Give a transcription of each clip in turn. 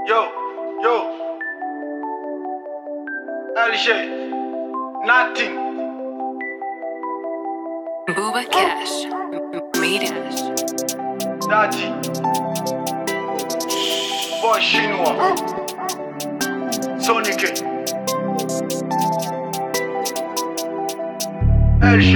Yo, LG, nothing. Booba Cash, Media. Daddy, boy chinois, Sonic, LG.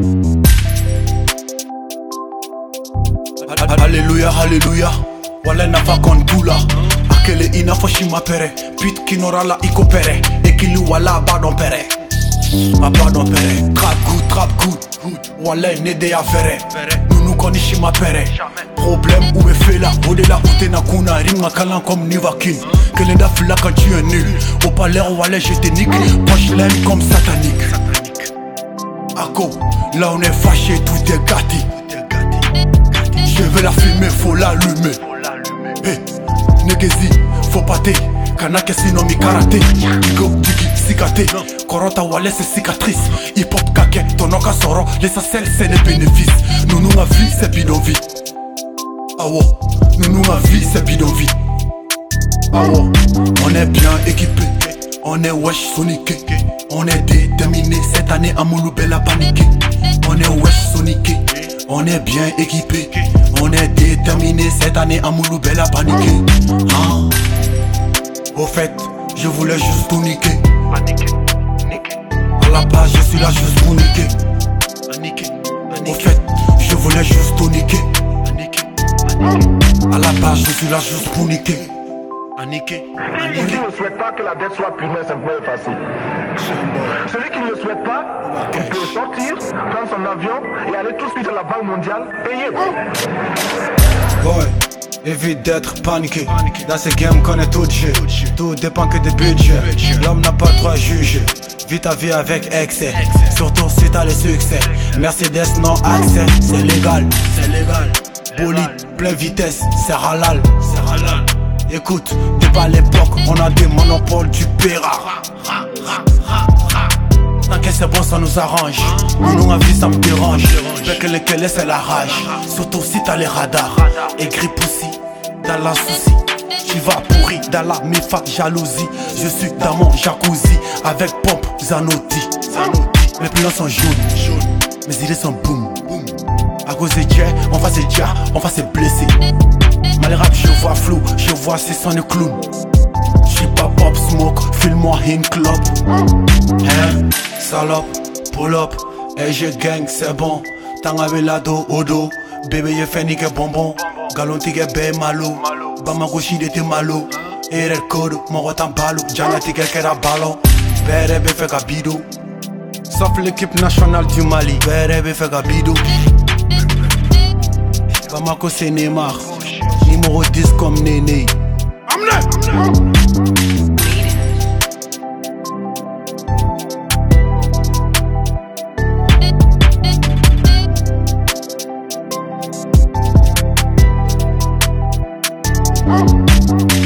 Alléluia, alléluia. Wale nafa kontula. Akele ina foshima pere. Pit kinora la iko pere. Ekili wala badon pere. Badon pere. Trap good. Wale nede ya fere. Nunu konishima pere. Problème où est fait là. Odela utena kuna. Ringa kalan comme Nivakin. Kelenda fila quand tu es nul. Au palais wale je te nique. Punchline comme satanique. Ako, là on est fâché, tout est gâté. Je veux la fumer, faut l'allumer. Hey, Negezi, faut pâter. Kanake sino mi karaté. Digo, digi, sikate. Korota wale c'est cicatrice. Hip hop kake, tonoka soro. L'essentiel c'est les bénéfices. Nous ma vie c'est bidonville. Awo, nous ma vie c'est bidonville. Awo, on est bien équipé. On est wesh soniqué. On est déterminé. Cette année à Mouloubel a paniqué. On est wesh soniqué. On est bien équipé, on est déterminé. Cette année à Mouloubel a paniqué. Au fait, je voulais juste tout niquer. À la base, je suis là juste pour niquer. Au fait, je voulais juste tout niquer. À la base, je suis là juste pour niquer. Celui qui ne souhaite pas que la dette soit punie, c'est un peu facile. Celui qui ne le souhaite pas, il peut sortir, prendre son avion et aller tout de suite à la Banque mondiale, payer. Boy, évite d'être paniqué. Dans ce game, connaît tout de jeu. Tout dépend que des budgets. L'homme n'a pas le droit à juger. Vis ta vie avec excès. Surtout si t'as le succès. Mercedes non accès, c'est légal. Bolide, plein vitesse, c'est halal. Écoute, depuis à l'époque, on a des monopoles du Péra. T'inquiète, c'est bon, ça nous arrange. Nous, ma vie, ça me dérange. Avec lesquels c'est la rage. Surtout si t'as les radars. Aigri poussi, dans la souci. Tu vas pourri, dans la méfa, jalousie. Je suis dans mon jacuzzi. Avec pompe, Zanotti. Mes plans sont jaunes, mes idées sont boum. À cause de Dieu, on va se dire, on va se blesser. Mal rap, je vois flou, je vois c'est son clown. J'suis pas pop smoke, file-moi in club. Hein, salope, pull up, et je gang, c'est bon. Tangabe lado, odo, bébé je fais nique bonbon. Galon tige bé malo, bama goshi de te malo. Ere code, mon rotan balo, jana tige kera ballon. Béré bé fait gabido. Sauf l'équipe nationale du Mali, béré bé fait gabido. Bamako c'est Neymar. Numéro 10 comme Néné. Amenez.